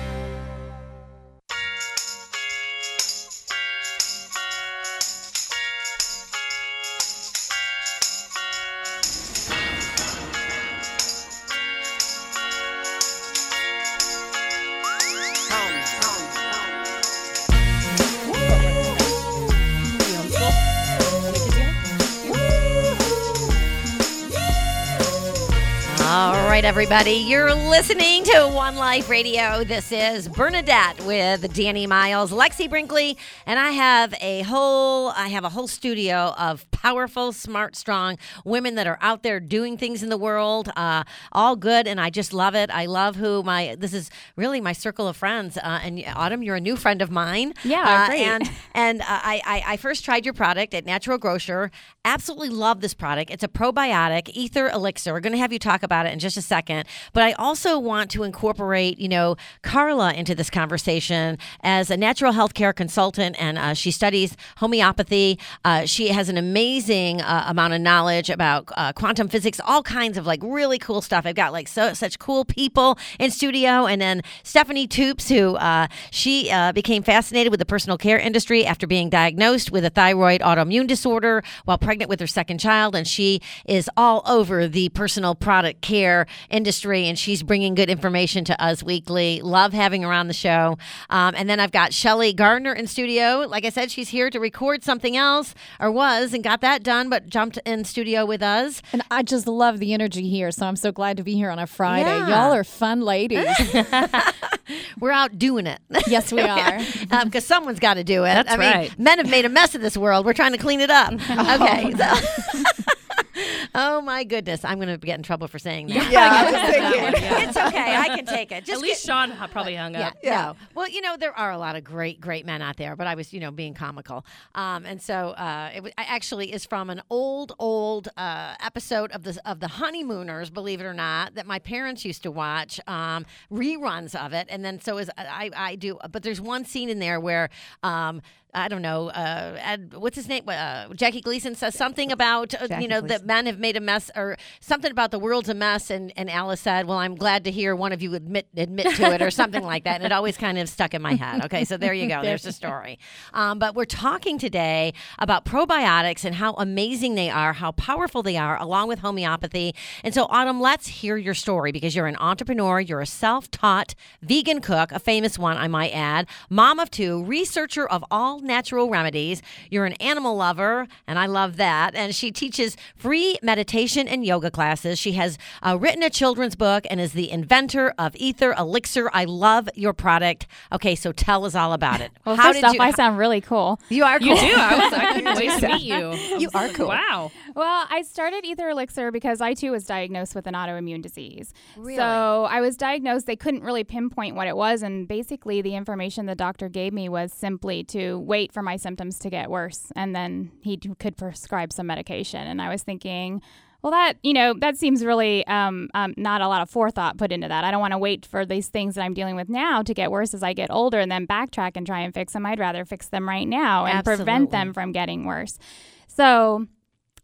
Everybody, you're listening to One Life Radio. This is Bernadette with Danny Miles, Lexi Brinkley, and I have a whole I have a whole studio of powerful, smart, strong women that are out there doing things in the world, uh, all good, and I just love it. I love who my this is really my circle of friends. Uh, and Autumn, you're a new friend of mine. Yeah, uh, great. And and uh, I, I I first tried your product at Natural Grocer. Absolutely love this product. It's a probiotic ether elixir. We're going to have you talk about it in just a second. But I also want to incorporate, you know, Carla into this conversation as a natural healthcare consultant, and uh, she studies homeopathy. Uh, she has an amazing uh, amount of knowledge about uh, quantum physics, all kinds of like really cool stuff. I've got like so such cool people in studio, and then Stephanie Toops, who uh, she uh, became fascinated with the personal care industry after being diagnosed with a thyroid autoimmune disorder while pregnant with her second child, and she is all over the personal product care industry, and she's bringing good information to us weekly. Love having her on the show. Um, and then I've got Shelly Gardner in studio. Like I said, she's here to record something else, or was, and got that done, but jumped in studio with us. And I just love the energy here, so I'm so glad to be here on a Friday. Yeah. Y'all are fun ladies. We're out doing it. Yes, we are. Because um, someone's got to do it. That's I mean, right. Men have made a mess of this world. We're trying to clean it up. Okay. So. Oh my goodness! I'm going to get in trouble for saying that. Yeah, I was thinking. It's okay. I can take it. Just At least get, Sean probably hung yeah, up. yeah. No. Well, you know, there are a lot of great, great men out there, but I was, you know, being comical. Um, and so uh, it was, actually is from an old, old uh, episode of the of the Honeymooners, believe it or not, that my parents used to watch um, reruns of it. And then so is I, I do. But there's one scene in there where. Um, I don't know, uh, Ed, what's his name? Uh, Jackie Gleason says something about, uh, you know, Gleason. That men have made a mess, or something about the world's a mess. And, and Alice said, well, I'm glad to hear one of you admit admit to it, or something like that. And it always kind of stuck in my head. Okay, so there you go. There's the story. Um, but we're talking today about probiotics and how amazing they are, how powerful they are, along with homeopathy. And so, Autumn, let's hear your story, because you're an entrepreneur, you're a self-taught vegan cook, a famous one, I might add, mom of two, researcher of all natural remedies. You're an animal lover, and I love that. And she teaches free meditation and yoga classes. She has uh, written a children's book and is the inventor of Ether Elixir. I love your product. Okay, so tell us all about it. Well, How first did off, you, I sound really cool. You are cool. You do. I was. I couldn't wait to meet you. You are cool. Wow. Well, I started Ether Elixir because I too was diagnosed with an autoimmune disease. Really? So I was diagnosed. They couldn't really pinpoint what it was, and basically the information the doctor gave me was simply to wait for my symptoms to get worse, and then he d- could prescribe some medication. And I was thinking, well, that, you know, that seems really um, um, not a lot of forethought put into that. I don't want to wait for these things that I'm dealing with now to get worse as I get older and then backtrack and try and fix them. I'd rather fix them right now and Absolutely. prevent them from getting worse. So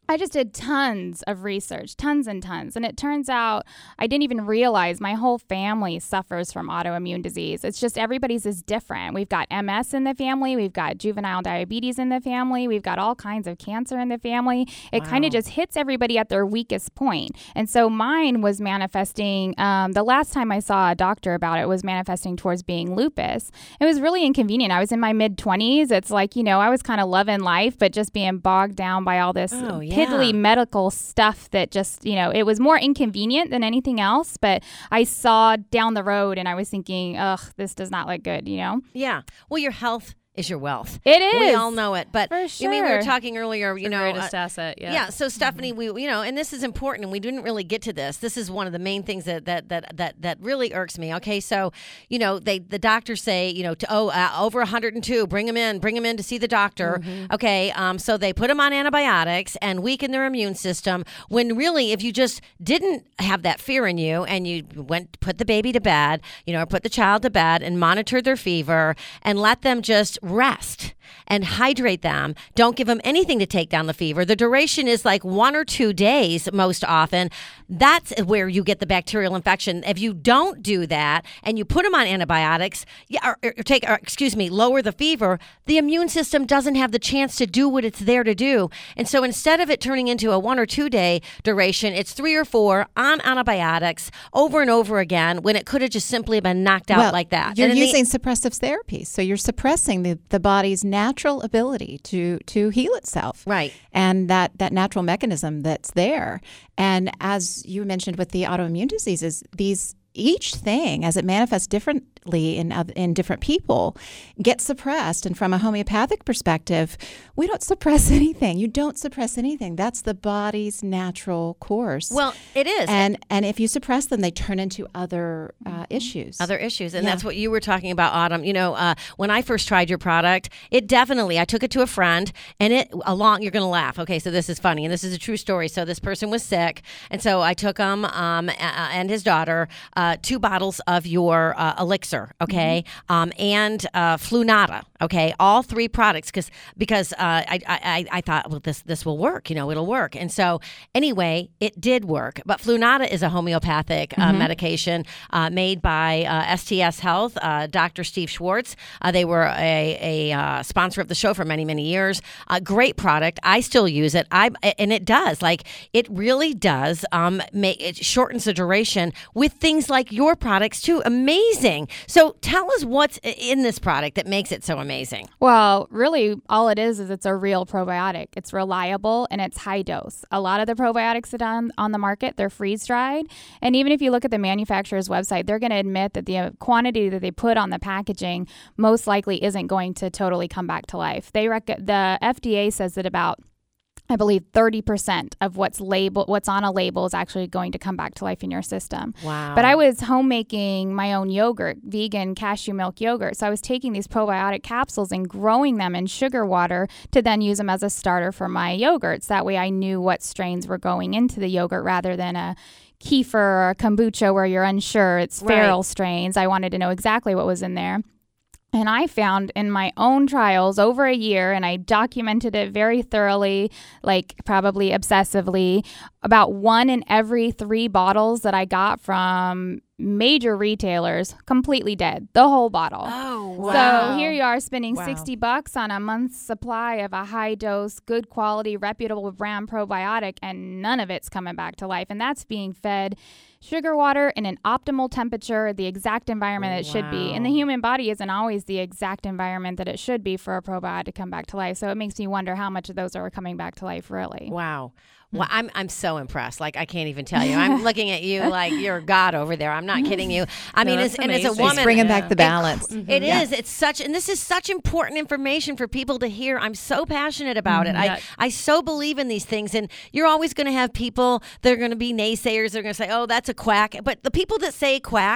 I just did tons of research, tons and tons. And it turns out I didn't even realize my whole family suffers from autoimmune disease. It's just everybody's is different. We've got M S in the family. We've got juvenile diabetes in the family. We've got all kinds of cancer in the family. It Wow. kind of just hits everybody at their weakest point. And so mine was manifesting, um, the last time I saw a doctor about it was manifesting towards being lupus. It was really inconvenient. I was in my mid twenties. It's like, you know, I was kind of loving life, but just being bogged down by all this Oh, yeah. piddly medical stuff that just, you know, it was more inconvenient than anything else. But I saw down the road and I was thinking, ugh, this does not look good, you know? Yeah. Well, your health is your wealth. It is. We all know it. But For I mean, we were sure. talking earlier, you Your know, greatest uh, asset, yeah. Yeah. So Stephanie, we you know, and this is important, and we didn't really get to this. This is one of the main things that that that that, that really irks me. Okay, so you know, they the doctors say, you know, to, oh, uh, over one hundred two, bring them in, bring them in to see the doctor. Mm-hmm. Okay, um, so they put them on antibiotics and weaken their immune system. When really, if you just didn't have that fear in you and you went put the baby to bed, you know, or put the child to bed and monitored their fever and let them just rest and hydrate them. Don't give them anything to take down the fever. The duration is like one or two days most often. That's where you get the bacterial infection. If you don't do that and you put them on antibiotics, yeah, or, or take, or, excuse me, lower the fever, the immune system doesn't have the chance to do what it's there to do. And so instead of it turning into a one or two day duration, it's three or four on antibiotics over and over again when it could have just simply been knocked out Well, like that. You're And in the- using suppressive therapies, so you're suppressing the, the body's natural ability to to heal itself, right? And that that natural mechanism that's there. And as you mentioned with the autoimmune diseases, these each thing as it manifests differently in oth- in different people gets suppressed. And from a homeopathic perspective, we don't suppress anything. You don't suppress anything. That's the body's natural course. Well, it is. And and if you suppress them, they turn into other uh, issues. Other issues. And Yeah. that's what you were talking about, Autumn. You know, uh, when I first tried your product, it definitely, I took it to a friend and it along, you're going to laugh. Okay, so this is funny and this is a true story. So this person was sick. And so I took him um, a- and his daughter uh, two bottles of your uh, elixir, okay, Mm-hmm. um, and uh, Flunata, okay, all three products because because uh, I, I I thought, well, this this will work, you know, it'll work. And so anyway, it did work. But Flunata is a homeopathic uh, Mhm. medication uh, made by uh, S T S Health, uh, Doctor Steve Schwartz. Uh, they were a, a uh, sponsor of the show for many, many years. A great product. I still use it. I and it does. Like, it really does um, make it shortens the duration with things like your products too. Amazing. So tell us what's in this product that makes it so amazing. Well, really, all it is is it's a real probiotic. It's reliable and it's high dose. A lot of the probiotics that are on, on the market, they're freeze dried. And even if you look at the manufacturer's website, they're going to admit that the uh, quantity that they put on the packaging most likely isn't going to totally come back to life. They rec- the F D A says that about I believe thirty percent of what's label, what's on a label is actually going to come back to life in your system. Wow. But I was homemaking my own yogurt, vegan cashew milk yogurt. So I was taking these probiotic capsules and growing them in sugar water to then use them as a starter for my yogurts. That way I knew what strains were going into the yogurt rather than a kefir or a kombucha where you're unsure. It's feral Right. strains. I wanted to know exactly what was in there. And I found in my own trials over a year, and I documented it very thoroughly, like probably obsessively, about one in every three bottles that I got from major retailers completely dead, the whole bottle. Oh, wow. So here you are spending Wow. sixty bucks on a month's supply of a high dose, good quality, reputable brand probiotic, and none of it's coming back to life. And that's being fed sugar water in an optimal temperature, the exact environment that it should be. And the Wow. human body isn't always the exact environment that it should be for a probiotic to come back to life. So it makes me wonder how much of those are coming back to life, really. Wow. Well, I'm I'm so impressed. Like, I can't even tell you. I'm looking at you like you're God over there. I'm not kidding you. I No, mean, that's as, and as a amazing. woman, She's bringing back the it- balance. It is. It's such, and this is such important information for people to hear. I'm so passionate about it. Yeah. I I so believe in these things, and you're always going to have people that are going to be naysayers. They're going to say, "Oh, that's a quack." But the people that say quack,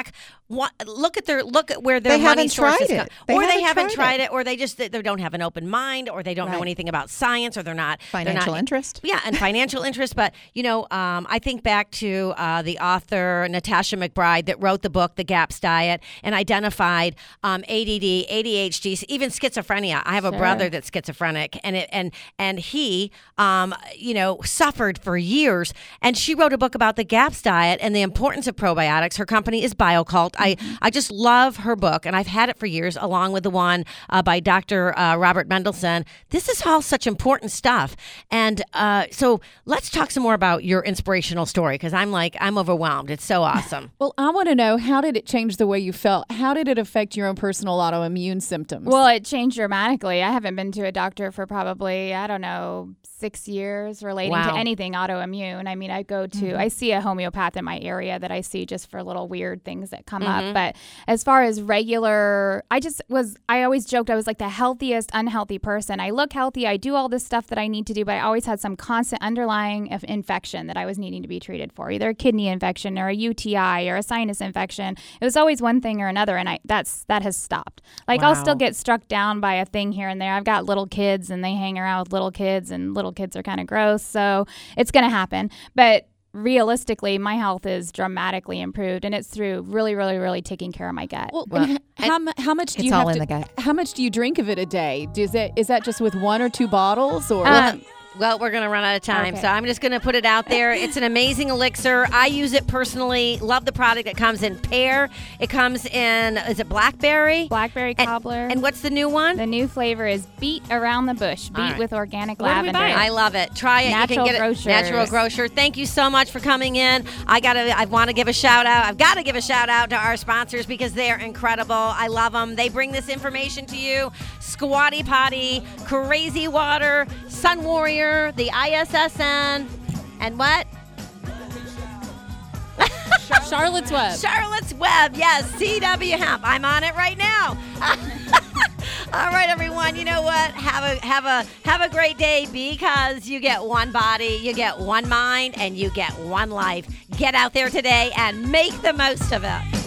what, look at their look at where their They money haven't sources tried come, it. They or they haven't haven't tried tried it. it, or they just they don't have an open mind, or they don't know Right. anything about science, or they're not they're Financial not- interest. Yeah, and financial interest. But you know, um, I think back to uh, the author Natasha McBride that wrote the book The GAPS Diet and identified um, A D D, A D H D, even schizophrenia. I have a Sure. brother that's schizophrenic, and it and and he, um, you know, suffered for years. And she wrote a book about the GAPS diet and the importance of probiotics. Her company is BioCult. I I just love her book, and I've had it for years, along with the one uh, by Doctor Uh, Robert Mendelsohn. This is all such important stuff. And uh, so let's talk some more about your inspirational story, because I'm like I'm overwhelmed. It's so awesome. Well, I want to know, how did it change the way you felt? How did it affect your own personal autoimmune symptoms? Well, it changed dramatically. I haven't been to a doctor for probably, I don't know, six years relating Wow. to anything autoimmune. I mean, I go to, Mhm. I see a homeopath in my area that I see just for little weird things that come Mhm. up. But as far as regular, I just was, I always joked I was like the healthiest, unhealthy person. I look healthy. I do all this stuff that I need to do, but I always had some constant underlying of infection that I was needing to be treated for, either a kidney infection or a U T I or a sinus infection. It was always one thing or another, and I that's that has stopped. Like I'll still Wow. get struck down by a thing here and there. I've got little kids, and they hang around with little kids, and little kids are kind of gross, so it's going to happen. But realistically, my health is dramatically improved, and it's through really, really, really taking care of my gut. Well, Well, and h- how, mu- how much do It's you all have in to, the gut. How much do you drink of it a day? Does it is that just with one or two bottles, or Um, Well, we're going to run out of time, Okay. so I'm just going to put it out there. It's an amazing elixir. I use it personally. Love the product. It comes in pear. It comes in, is it blackberry? Blackberry And- cobbler. And what's the new one? The new flavor is beet around the bush, beet All right. with organic Where do we lavender. buy it? I love it. Try it. Natural you can get Grocers. it. Natural Grocer. Thank you so much for coming in. I gotta. I want to give a shout out. I've got to give a shout out to our sponsors because they are incredible. I love them. They bring this information to you. Squatty Potty, Crazy Water, Sun Warrior, the I S S N, and what? Charlotte's Web? Charlotte's Web. Yes, C W Hemp. I'm on it right now. All right, everyone. You know what? Have a have a have a great day, because you get one body, you get one mind, and you get one life. Get out there today and make the most of it.